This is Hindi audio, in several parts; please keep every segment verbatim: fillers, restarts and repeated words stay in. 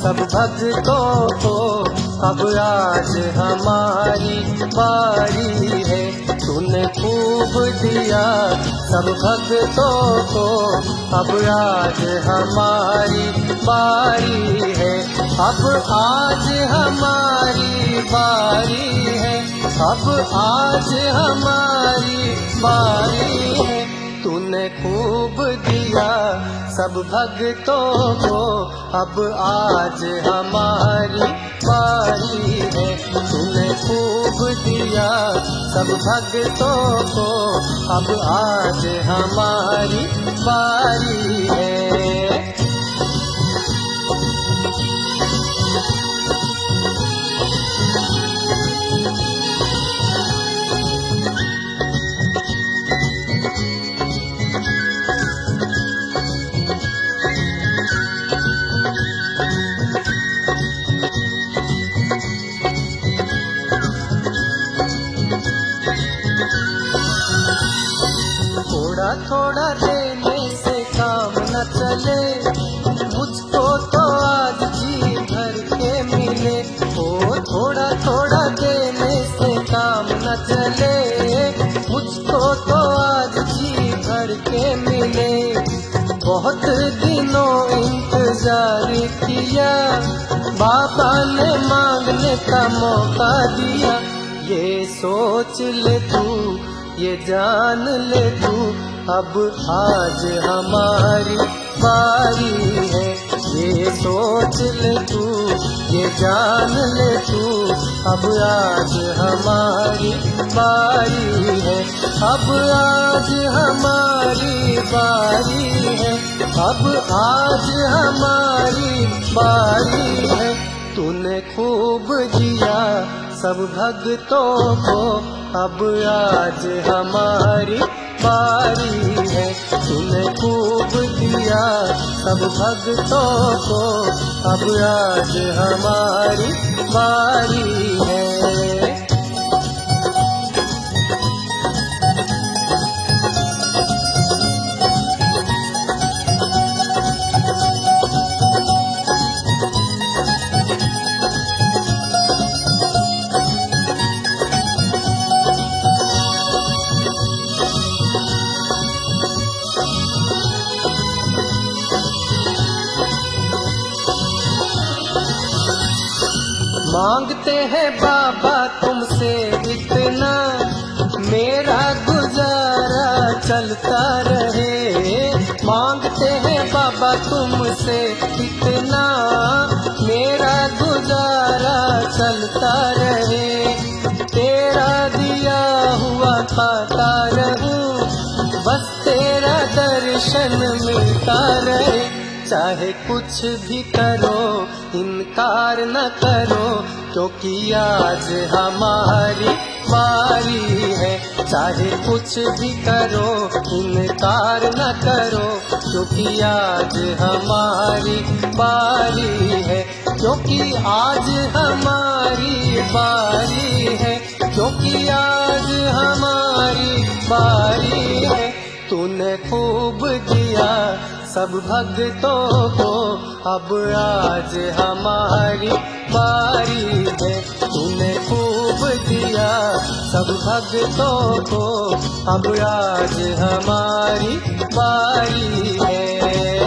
सब भक्तों को, अब आज हमारी बारी है। तूने खूब दिया सब भक्तों को, अब आज हमारी बारी है। अब आज हमारी बारी है, अब आज हमारी बारी है। तूने खूब दिया सब भक्तों को, अब आज हमारी बारी है। तूने खूब दिया सब भक्तों को, अब आज हमारी बारी है। थोड़ा थोड़ा देने से काम न चले, मुझको तो आज जी भर के मिले। ओ थोड़ा थोड़ा देने से काम न चले, मुझको तो आज जी भर के मिले। बहुत दिनों इंतजार किया, बाबा ने मांगने का मौका दिया। ये सोच ले तू, ये जान ले तू, अब आज हमारी बारी है। ये सोच ले तू, ये जान ले तू, अब आज हमारी बारी है। अब आज हमारी बारी है, अब आज हमारी बारी है। तूने खूब दिया सब भक्तों को, अब आज हमारी बारी है। तूने खूब दिया सब भक्तों को, अब आज हमारी बारी है। मांगते हैं बाबा तुमसे इतना, मेरा गुजारा चलता रहे। मांगते हैं बाबा तुमसे इतना, मेरा गुजारा चलता रहे। तेरा दिया हुआ खाता रहूं, बस तेरा दर्शन मिलता रहे। चाहे कुछ भी करो इनकार न करो, क्योंकि आज हमारी बारी है। चाहे कुछ भी करो इनकार न करो, क्योंकि आज हमारी बारी है। क्योंकि आज हमारी बारी है, क्योंकि आज हमारी बारी है। तूने खूब दिया सब भक्तों को, अब आज हमारी बारी है। तूने खूब दिया सब भक्तों को, अब आज हमारी बारी है।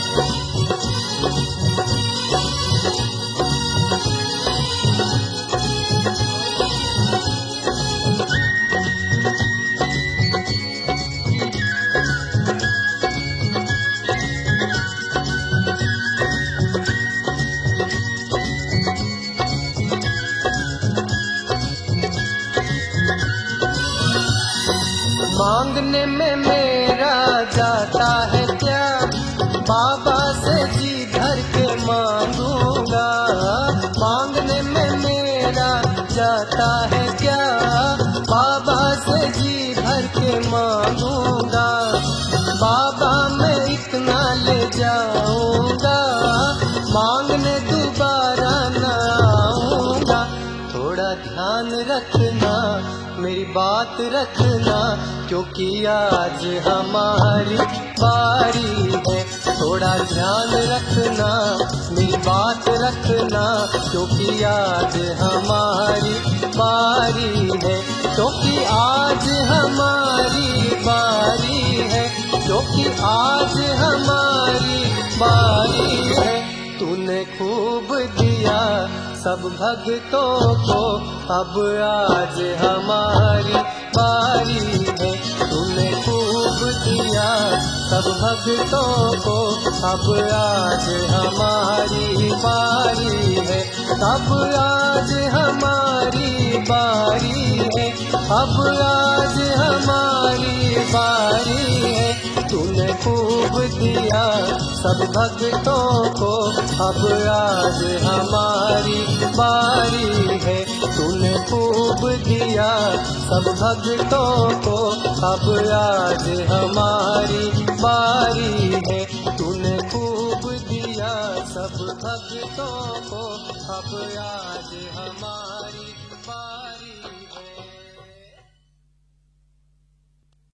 मांगने में मेरा जाता है क्या, बाबा से जी भर के मांगूंगा। मांगने में मेरा जाता है क्या, बाबा से जी भर के मांगूंगा। बाबा मैं इतना ले जाऊंगा, मांगने दोबारा न आऊंगा। थोड़ा ध्यान रखना, मेरी बात रखना, क्योंकि आज हमारी बारी है। थोड़ा ध्यान रखना, मेरी बात रखना, क्योंकि आज हमारी बारी है, क्योंकि आज हमारी बारी है, क्योंकि आज हमारी बारी है। तूने खूब दिया सब भक्तों को, अब आज हमारी बारी है। तूने खूब दिया सब भक्तों को, अब आज हमारी बारी है, अब आज हमारी बारी है, अब आज हमारी बारी है। तूने खूब दिया सब भक्तों को, अब आज हमारी बारी है। तूने खूब दिया सब भक्तों को, अब आज हमारी बारी है। तूने खूब दिया सब भक्तों को, अब आज हमारी